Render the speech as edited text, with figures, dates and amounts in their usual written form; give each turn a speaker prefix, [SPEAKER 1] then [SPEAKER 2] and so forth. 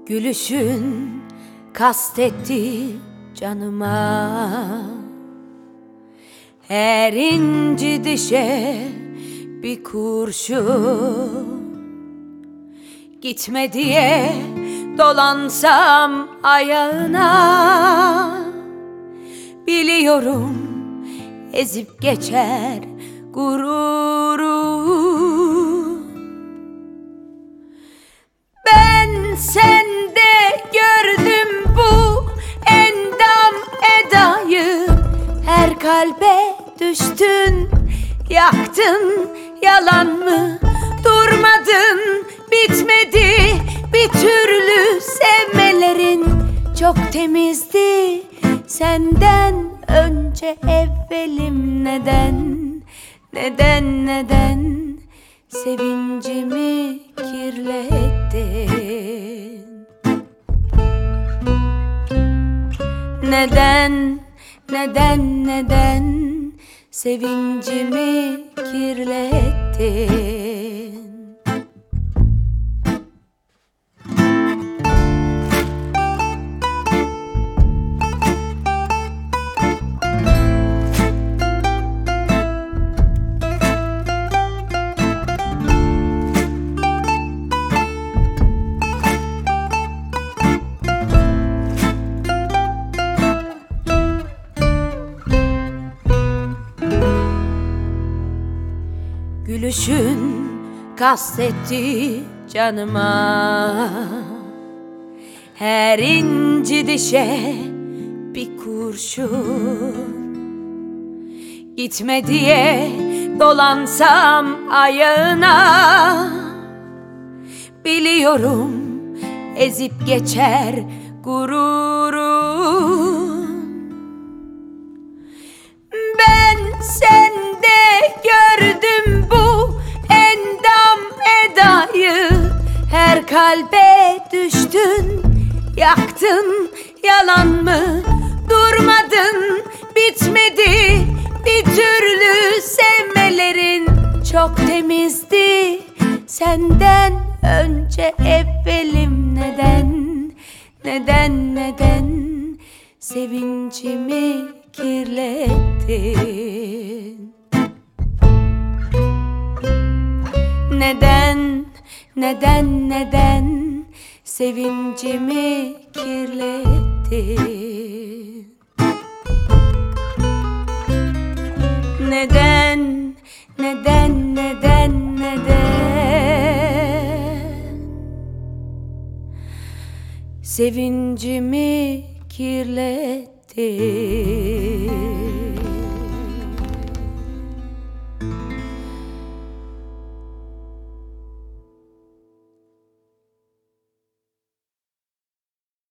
[SPEAKER 1] Gülüşün kastetti canıma, her inci dişe bir kurşun. Gitme diye dolansam ayağına, biliyorum ezip geçer gururum. Ben sende gördüm bu endam edayı, her kalbe düştün, yaktın. Yalan mı? Durmadın, bitmedi bir türlü sevmelerin. Çok temizdi senden önce evvelim. Neden sevincimi kirlettin? Neden sevincimi kirlettin? Gülüşün kastetti canıma, her inci dişe bir kurşun. Gitme diye dolansam ayağına, biliyorum ezip geçer gururum. Ben sende gördüm bu endam edayı, her kalbe düştün, yaktın. Yalan mı? Durmadın, bitmedi bir türlü sevmelerin. Çok temizdi senden önce evvelim. Neden sevincimi kirlettin? Neden sevincimi kirlettin? Neden sevincimi kirlettin?